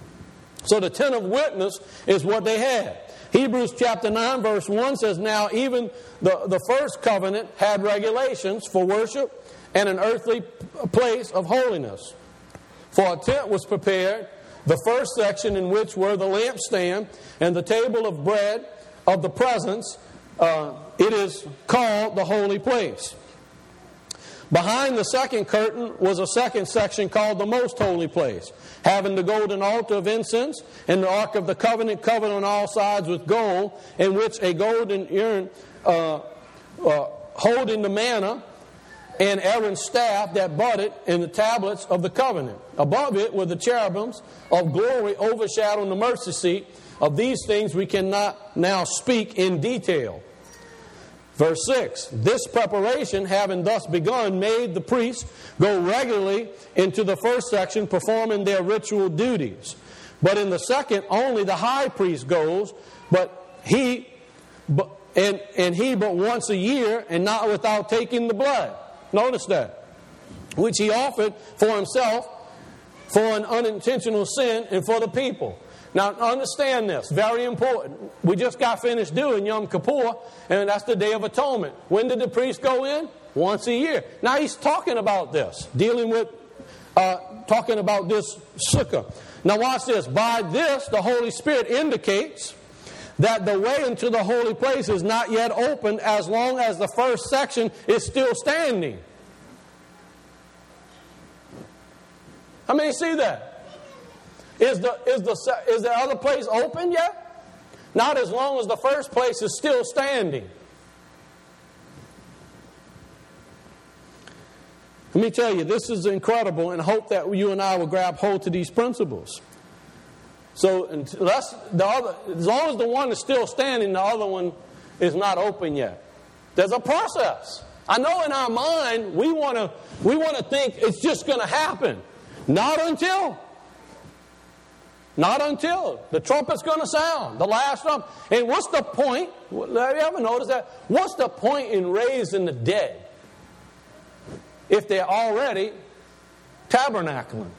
So the tent of witness is what they had. Hebrews chapter nine, verse one says, now even the, the first covenant had regulations for worship and an earthly place of holiness. For a tent was prepared, the first section in which were the lampstand and the table of bread of the presence. Uh, it is called the holy place. Behind the second curtain was a second section called the most holy place, having the golden altar of incense and the ark of the covenant covered on all sides with gold, in which a golden urn uh, uh, holding the manna, and Aaron's staff that budded in the tablets of the covenant. Above it were the cherubims of glory overshadowing the mercy seat. Of these things we cannot now speak in detail. Verse six, this preparation, having thus begun, made the priests go regularly into the first section, performing their ritual duties. But in the second, only the high priest goes, but he, but, and, and he but once a year, and not without taking the blood. Notice that. Which he offered for himself, for an unintentional sin, and for the people. Now, understand this. Very important. We just got finished doing Yom Kippur, and that's the Day of Atonement. When did the priest go in? Once a year. Now, he's talking about this. Dealing with, uh, talking about this sukkah. Now, watch this. By this, the Holy Spirit indicates that the way into the holy place is not yet opened as long as the first section is still standing. How many see that? Is the, is the, is the other place open yet? Not as long as the first place is still standing. Let me tell you, this is incredible, and I hope that you and I will grab hold to these principles. So unless the other, as long as the one is still standing, the other one is not open yet. There's a process. I know in our mind we want to we want to think it's just going to happen. Not until. Not until the trumpet's going to sound, the last trump. And what's the point? Have you ever noticed that? What's the point in raising the dead if they're already tabernacling?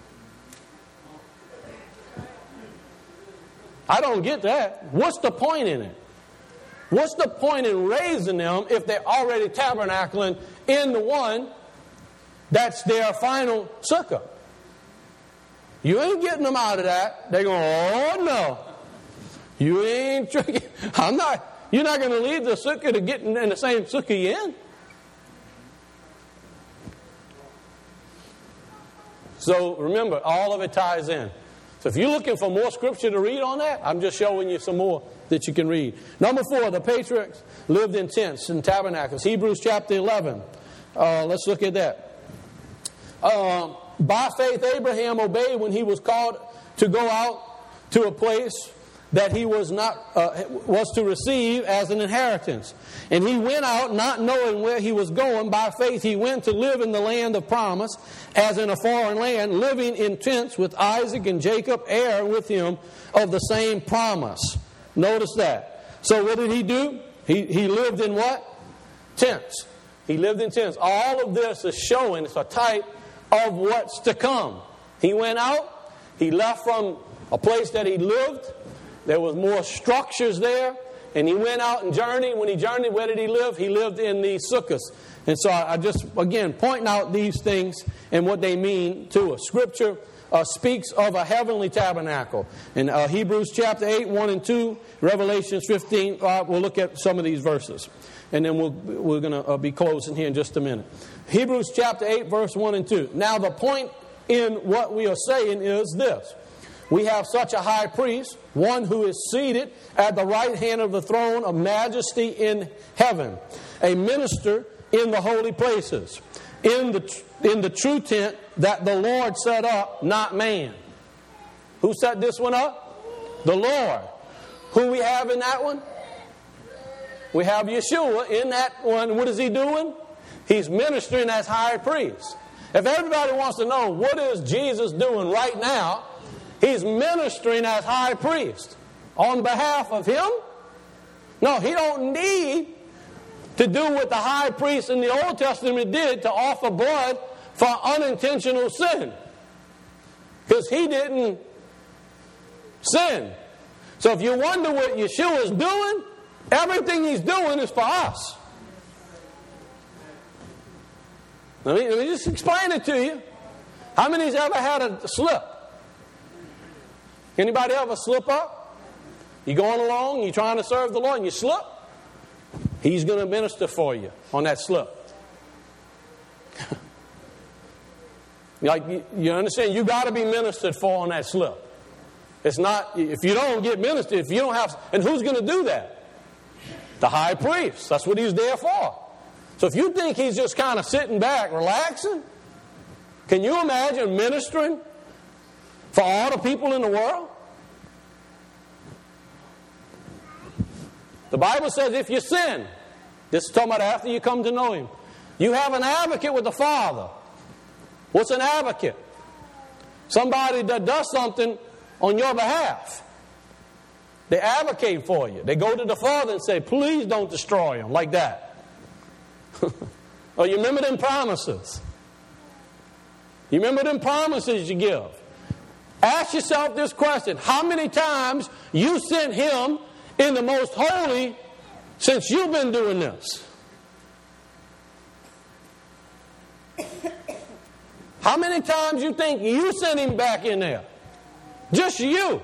I don't get that. What's the point in it? What's the point in raising them if they're already tabernacling in the one that's their final sukkah? You ain't getting them out of that. They're going, oh no. You ain't tricking. I'm not, you're not going to leave the sukkah to get in the same sukkah you're in. So remember, all of it ties in. So if you're looking for more scripture to read on that, I'm just showing you some more that you can read. Number four, the patriarchs lived in tents and tabernacles. Hebrews chapter eleven. Uh, let's look at that. Uh, by faith, Abraham obeyed when he was called to go out to a place that he was not uh, was to receive as an inheritance. And he went out not knowing where he was going. By faith he went to live in the land of promise, as in a foreign land, living in tents with Isaac and Jacob, heir with him of the same promise. Notice that. So what did he do? He, he lived in what? Tents. He lived in tents. All of this is showing, it's a type of what's to come. He went out. He left from a place that he lived. There was more structures there. And he went out and journeyed. When he journeyed, where did he live? He lived in the sukkahs. And so I just, again, pointing out these things and what they mean to us. Scripture uh, speaks of a heavenly tabernacle. In uh, Hebrews chapter eight, one and two, Revelation fifteen, uh, we'll look at some of these verses. And then we'll, we're going to uh, be closing here in just a minute. Hebrews chapter eight, verse one and two. Now the point in what we are saying is this. We have such a high priest, one who is seated at the right hand of the throne of majesty in heaven, a minister in the holy places, in the, in the true tent that the Lord set up, not man. Who set this one up? The Lord. Who we have in that one? We have Yeshua in that one. What is he doing? He's ministering as high priest. If everybody wants to know what is Jesus doing right now, he's ministering as high priest on behalf of him. No, he don't need to do what the high priest in the Old Testament did to offer blood for unintentional sin. Because he didn't sin. So if you wonder what Yeshua is doing, everything he's doing is for us. Let me, let me just explain it to you. How many's ever had a slip? Anybody ever slip up? You're going along, you're trying to serve the Lord, and you slip? He's going to minister for you on that slip. Like you, you understand, you got to be ministered for on that slip. It's not, if you don't get ministered, if you don't have, and who's going to do that? The high priest. That's what he's there for. So if you think he's just kind of sitting back, relaxing, can you imagine ministering for all the people in the world? The Bible says if you sin, this is talking about after you come to know him, you have an advocate with the Father. What's an advocate? Somebody that does something on your behalf. They advocate for you. They go to the Father and say, please don't destroy him, like that. Or you remember them promises. You remember them promises you give. Ask yourself this question. How many times you sent him in the most holy since you've been doing this? How many times you think you sent him back in there? Just you.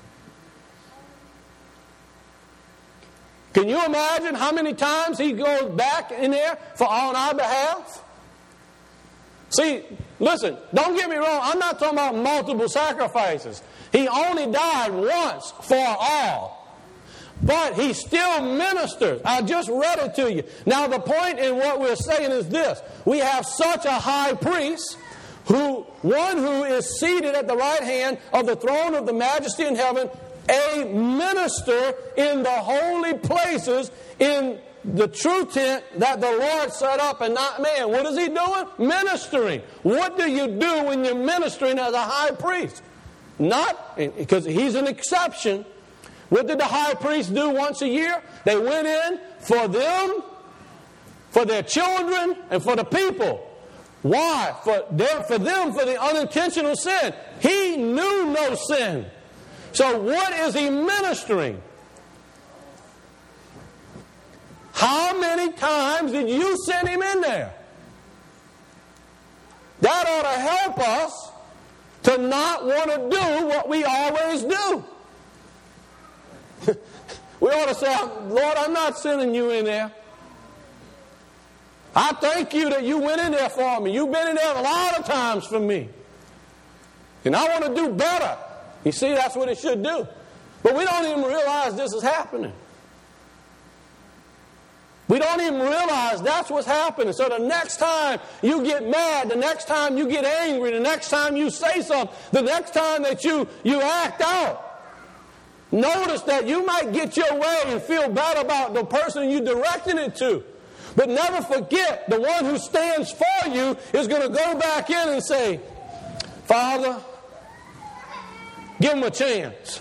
Can you imagine how many times he goes back in there for on our behalf? See, listen, don't get me wrong. I'm not talking about multiple sacrifices. He only died once for all. But he still ministers. I just read it to you. Now the point in what we're saying is this. We have such a high priest, who one who is seated at the right hand of the throne of the majesty in heaven, a minister in the holy places, in the true tent that the Lord set up and not man. What is he doing? Ministering. What do you do when you're ministering as a high priest? Not, because he's an exception. What did the high priest do once a year? They went in for them, for their children, and for the people. Why? For, their, for them, for the unintentional sin. He knew no sin. So what is he ministering? How many times did you send him in there? That ought to help us to not want to do what we always do. We ought to say, Lord, I'm not sending you in there. I thank you that you went in there for me. You've been in there a lot of times for me. And I want to do better. You see, that's what it should do. But we don't even realize this is happening. We don't even realize that's what's happening. So the next time you get mad, the next time you get angry, the next time you say something, the next time that you, you act out, notice that you might get your way and feel bad about the person you're directing it to. But never forget, the one who stands for you is going to go back in and say, Father, give him a chance.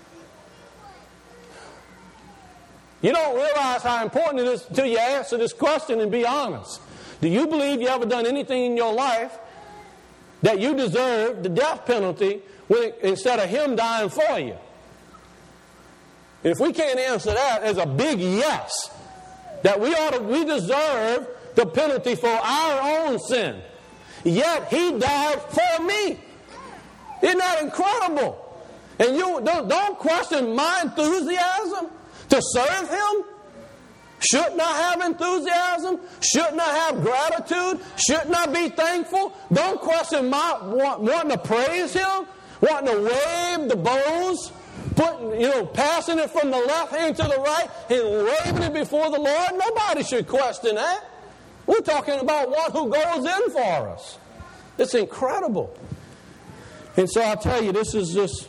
You don't realize how important it is until you answer this question and be honest. Do you believe you ever done anything in your life that you deserve the death penalty when it, instead of him dying for you? If we can't answer that as a big yes, that we ought to, we deserve the penalty for our own sin, yet he died for me. Isn't that incredible? And you don't, don't question my enthusiasm to serve him. Shouldn't I have enthusiasm? Shouldn't I have gratitude? Shouldn't I be thankful? Don't question my want, wanting to praise him, wanting to wave the bows, putting, you know, passing it from the left hand to the right and waving it before the Lord. Nobody should question that. We're talking about one who goes in for us. It's incredible. And so I'll tell you, this is just,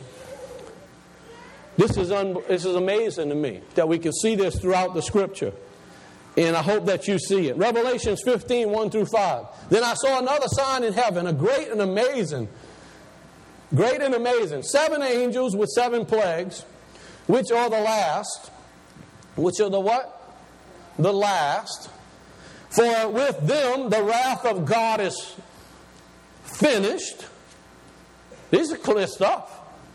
this is un, this is amazing to me that we can see this throughout the Scripture. And I hope that you see it. Revelations fifteen, one through five. Then I saw another sign in heaven, a great and amazing, great and amazing, seven angels with seven plagues, which are the last. Which are the what? The last. For with them the wrath of God is finished. These are clear stuff.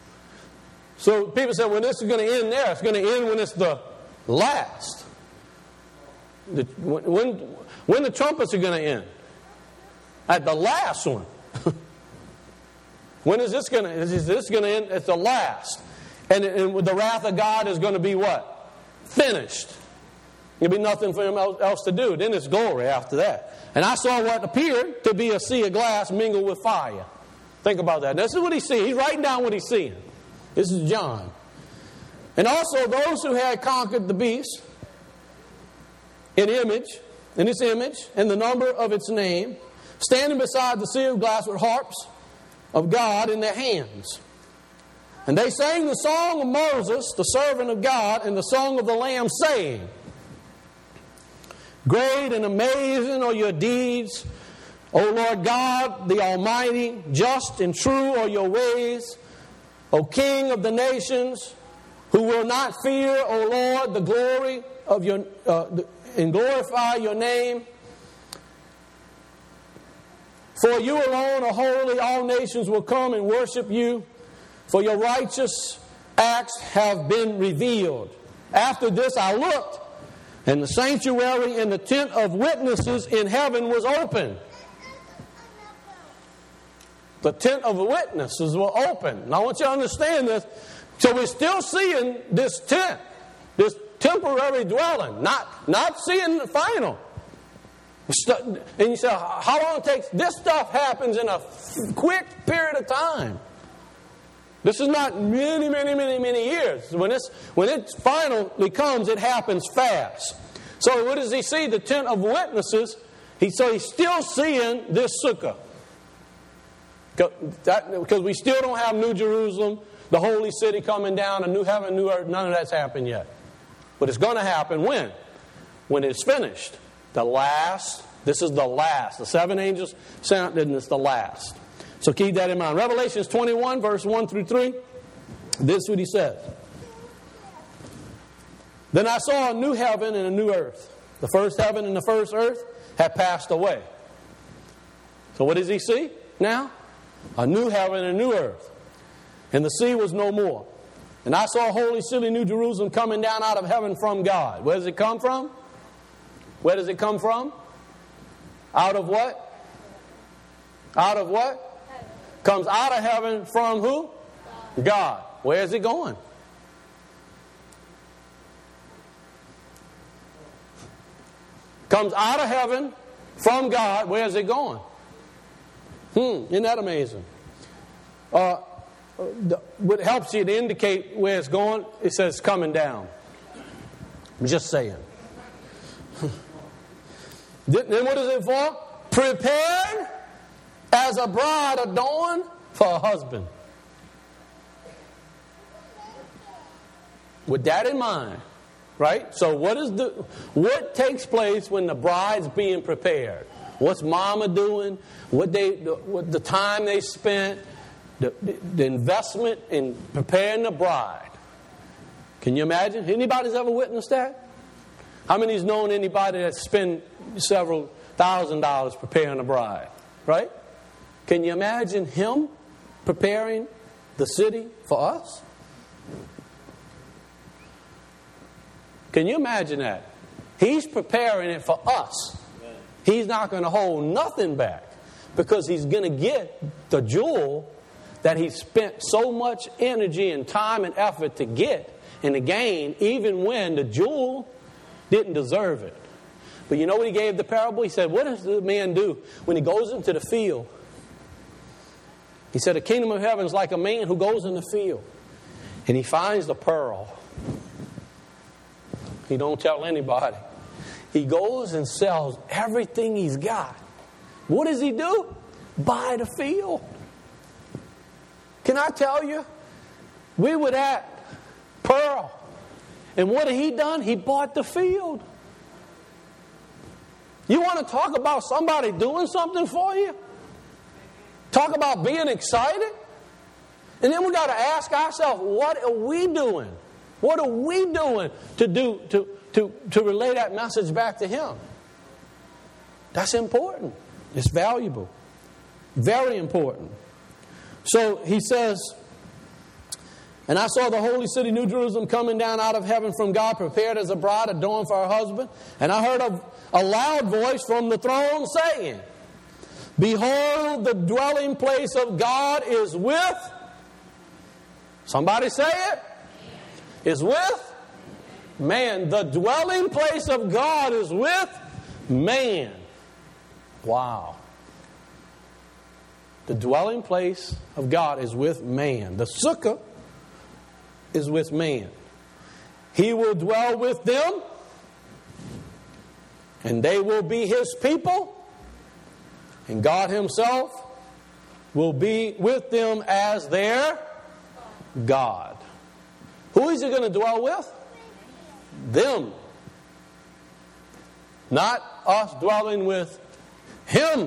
So people say, well, this is going to end there. It's going to end when it's the last. The, when, when the trumpets are going to end? At the last one. When is this going to is this going to end? It's the last. And, and the wrath of God is going to be what? Finished. There'll be nothing for him else to do. Then it's glory after that. And I saw what appeared to be a sea of glass mingled with fire. Think about that. This is what he's seeing. He's writing down what he's seeing. This is John. And also those who had conquered the beast in image, in its image, and the number of its name, standing beside the sea of glass with harps of God in their hands. And they sang the song of Moses, the servant of God, and the song of the Lamb, saying, Great and amazing are your deeds, O Lord God, the Almighty. Just and true are your ways, O King of the nations, who will not fear, O Lord, the glory of your uh, and glorify your name. For you alone are holy. All nations will come and worship you, for your righteous acts have been revealed. After this I looked, and the sanctuary and the tent of witnesses in heaven was open. The tent of witnesses were open. And I want you to understand this. So we're still seeing this tent, this temporary dwelling, not, not seeing the final. And you say, how long it takes? This stuff happens in a quick period of time. This is not many, many, many, many years. When, it's, when it finally comes, it happens fast. So what does he see? The tent of witnesses. He, so he's still seeing this sukkah. Because we still don't have New Jerusalem, the holy city coming down, a new heaven, new earth. None of that's happened yet. But it's going to happen when? When it's finished. The last. This is the last. The seven angels sounded, and it's the last. So keep that in mind. Revelations twenty-one, verse one through three. This is what he says. Then I saw a new heaven and a new earth. The first heaven and the first earth had passed away. So what does he see now? A new heaven and a new earth. And the sea was no more. And I saw a holy city, New Jerusalem, coming down out of heaven from God. Where does it come from? Where does it come from? Out of what? Out of what? Heaven. Comes out of heaven from who? God. God. Where is it going? Comes out of heaven from God. Where is it going? Hmm, isn't that amazing? Uh, the, what helps you to indicate where it's going, it says coming down. I'm just saying. Then what is it for? Prepared as a bride adorned for a husband. With that in mind, right? So what is the what takes place when the bride's being prepared? What's mama doing? What they the, what the time they spent, the, the, the investment in preparing the bride. Can you imagine? Anybody's ever witnessed that? How many's known anybody that spent several thousand dollars preparing a bride? Right? Can you imagine him preparing the city for us? Can you imagine that? He's preparing it for us. He's not going to hold nothing back because he's going to get the jewel that he spent so much energy and time and effort to get and to gain, even when the jewel didn't deserve it. But you know what he gave the parable? He said, what does the man do when he goes into the field? He said, the kingdom of heaven is like a man who goes in the field and he finds the pearl. He don't tell anybody. He goes and sells everything he's got. What does he do? Buy the field. Can I tell you? We were at Pearl. And what had he done? He bought the field. You want to talk about somebody doing something for you? Talk about being excited? And then we got to ask ourselves, what are we doing? What are we doing to do to, to, to relay that message back to him? That's important. It's valuable. Very important. So he says, and I saw the holy city, New Jerusalem, coming down out of heaven from God, prepared as a bride adorned for her husband. And I heard a, a loud voice from the throne saying, behold, the dwelling place of God is with, somebody say it, is with man. The dwelling place of God is with man. Wow. The dwelling place of God is with man. The sukkah is with man. He will dwell with them, and they will be his people, and God himself will be with them as their God. Who is he going to dwell with? Them. Not us dwelling with him.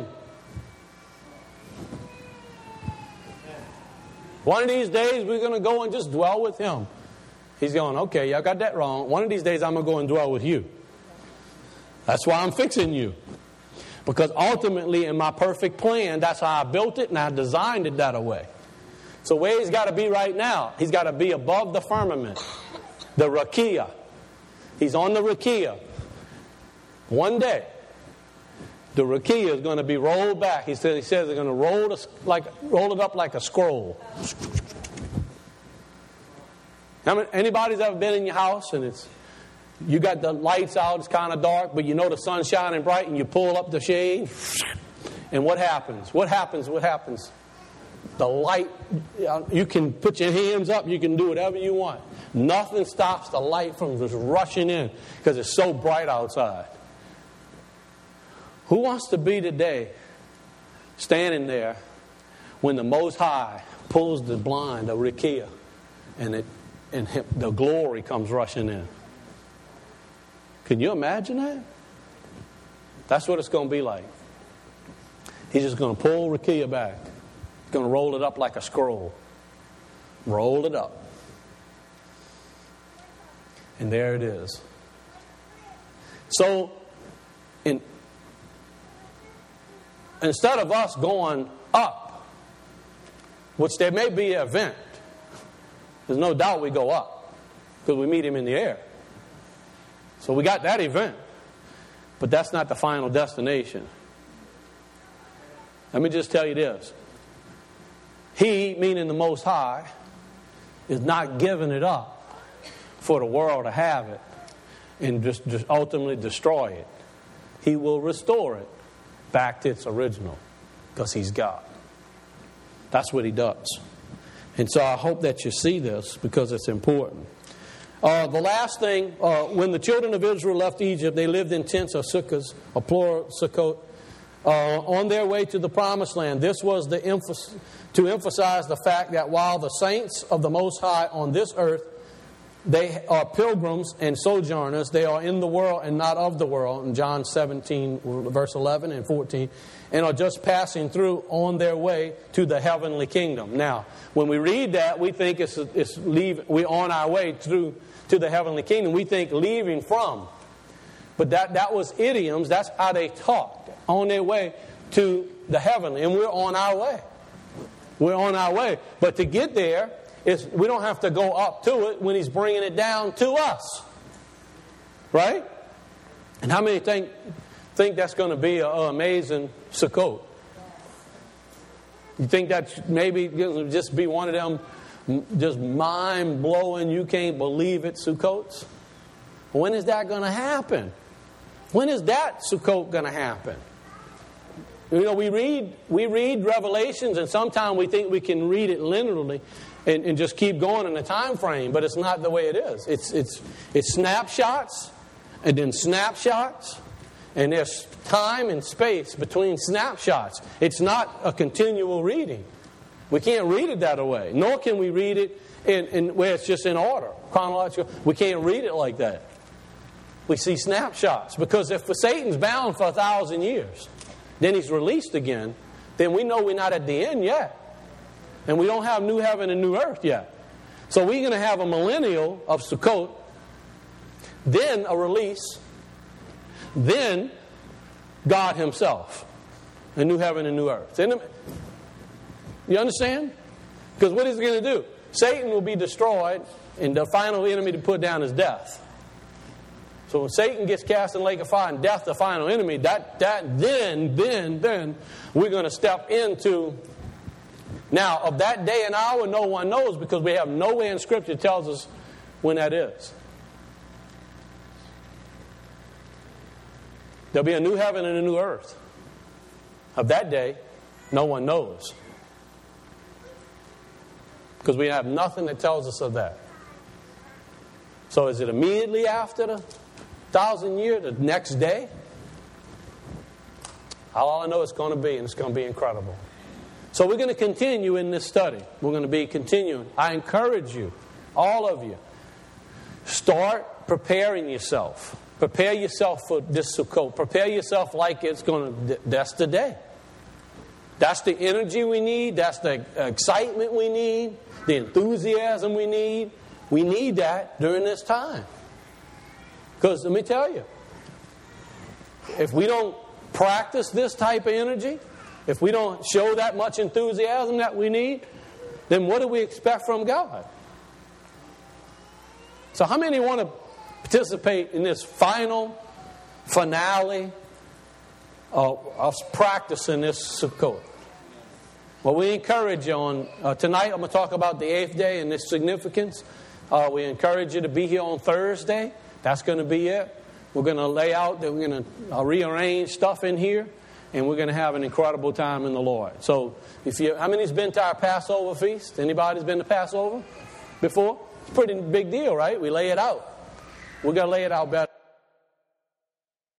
One of these days we're going to go and just dwell with him. He's going, okay, y'all got that wrong. One of these days I'm going to go and dwell with you. That's why I'm fixing you. Because ultimately in my perfect plan, that's how I built it and I designed it that way. So where he's got to be right now, he's got to be above the firmament, the rakia. He's on the rakia. One day, the rakia is going to be rolled back. He says, he says they're going to roll it, like, roll it up like a scroll. How many, anybody's ever been in your house and it's you got the lights out, it's kind of dark, but you know the sun's shining bright and you pull up the shade? And what happens? What happens? What happens? The light, you can put your hands up, you can do whatever you want. Nothing stops the light from just rushing in because it's so bright outside. Who wants to be today standing there when the Most High pulls the blind, the rakia, and it and the glory comes rushing in? Can you imagine that? That's what it's going to be like. He's just going to pull rakia back. going to roll it up like a scroll. Roll it up. And there it is. So, in, instead of us going up, which there may be an event, there's no doubt we go up because we meet Him in the air. So we got that event. But that's not the final destination. Let me just tell you this. He, meaning the Most High, is not giving it up for the world to have it and just, just ultimately destroy it. He will restore it back to its original because He's God. That's what He does. And so I hope that you see this because it's important. Uh, the last thing, uh, when the children of Israel left Egypt, they lived in tents or sukkahs, or plural sukkot, uh, on their way to the promised land. This was the emphasis, to emphasize the fact that while the saints of the Most High on this earth, they are pilgrims and sojourners, they are in the world and not of the world, in John seventeen, verse eleven and fourteen, and are just passing through on their way to the heavenly kingdom. Now, when we read that, we think it's, it's leave, we're on our way through to the heavenly kingdom. We think leaving from. But that, that was idioms. That's how they talked. On their way to the heavenly. And we're on our way. We're on our way. But to get there, it's, we don't have to go up to it when He's bringing it down to us. Right? And how many think, think that's going to be an amazing Sukkot? You think that maybe just be one of them just mind-blowing, you can't believe it Sukkots? When is that going to happen? When is that Sukkot going to happen? You know, we read we read Revelations, and sometimes we think we can read it linearly and, and just keep going in a time frame, but it's not the way it is. It's it's it's snapshots, and then snapshots, and there's time and space between snapshots. It's not a continual reading. We can't read it that way, nor can we read it in, in where it's just in order, chronological. We can't read it like that. We see snapshots, because if Satan's bound for a thousand years, then he's released again, then we know we're not at the end yet. And we don't have new heaven and new earth yet. So we're going to have a millennial of Sukkot, then a release, then God Himself, a new heaven and new earth. You understand? Because what is He going to do? Satan will be destroyed, and the final enemy to put down is death. So when Satan gets cast in the lake of fire and death, the final enemy, that that then, then, then, we're going to step into. Now, of that day and hour, no one knows, because we have nowhere in Scripture that tells us when that is. There'll be a new heaven and a new earth. Of that day, no one knows. Because we have nothing that tells us of that. So is it immediately after the thousand year, the next day? All I know it's going to be, and it's going to be incredible. So we're going to continue in this study. We're going to be continuing. I encourage you, all of you, start preparing yourself. Prepare yourself for this Sukkot. Prepare yourself like it's going to, that's the day. That's the energy we need. That's the excitement we need. The enthusiasm we need. We need that during this time. Because let me tell you, if we don't practice this type of energy, if we don't show that much enthusiasm that we need, then what do we expect from God? So how many want to participate in this final finale of us practicing this Sukkot? Well, we encourage you on, uh, tonight I'm going to talk about the eighth day and its significance. Uh, we encourage you to be here on Thursday. That's going to be it. We're going to lay out, that we're going to uh, rearrange stuff in here, and we're going to have an incredible time in the Lord. So, if you, how many's been to our Passover feast? Anybody's been to Passover before? It's a pretty big deal, right? We lay it out. We're going to lay it out better